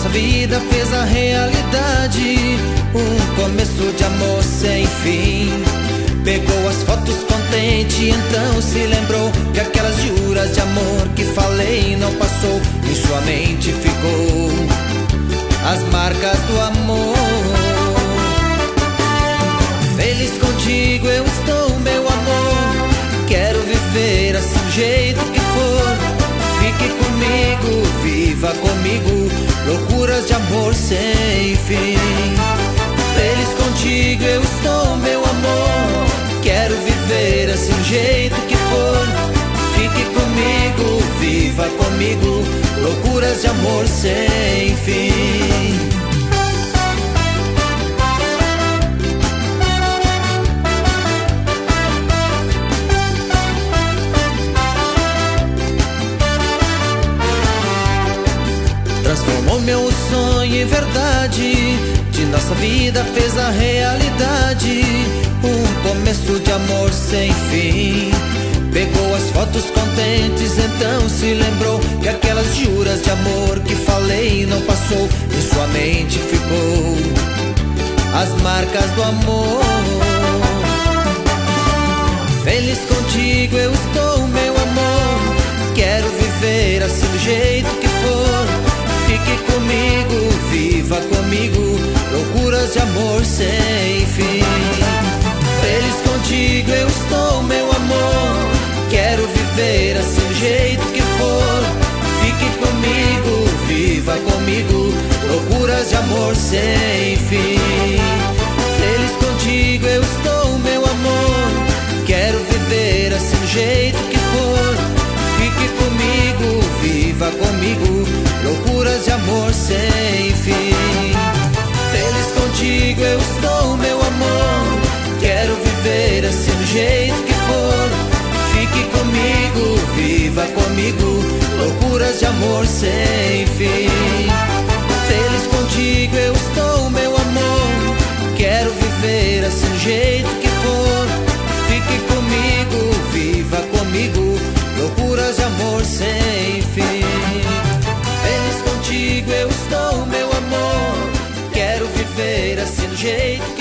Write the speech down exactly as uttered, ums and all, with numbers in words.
nossa vida fez a realidade um começo de amor sem fim. Pegou as fotos contente, então se lembrou que aquelas juras de amor que falei não passou. Em sua mente ficou as marcas do amor. Feliz contigo eu estou, meu amor. Quero viver assim do jeito que for. Fique comigo, viva comigo, loucuras de amor sem fim. Feliz contigo eu estou, meu amor. Quero viver assim do jeito que for. Fique comigo, viva comigo, loucuras de amor sem fim. Transformou meu sonho em verdade, de nossa vida fez a realidade um começo de amor sem fim. Pegou as fotos contentes, então se lembrou que aquelas juras de amor que falei não passou. Em sua mente ficou as marcas do amor. Feliz contigo eu estou, meu amor. Quero viver assim do jeito que for. Fique comigo, viva comigo, loucuras de amor sem fim. Feliz contigo eu estou, meu amor. Quero viver assim do jeito que for. Fique comigo, viva comigo, loucuras de amor sem fim. Feliz contigo eu estou, meu amor. Quero viver assim do jeito que for. Fique comigo, viva comigo, loucuras de amor sem fim. Feliz contigo eu estou, meu amor. Quero viver assim do jeito que for. Fique comigo, viva comigo, loucuras de amor sem fim. Feliz contigo eu estou, meu amor. Quero viver assim do jeito que for. Fique comigo, viva comigo, loucuras de amor sem fim. Feliz contigo eu estou, meu amor. Quero viver assim do jeito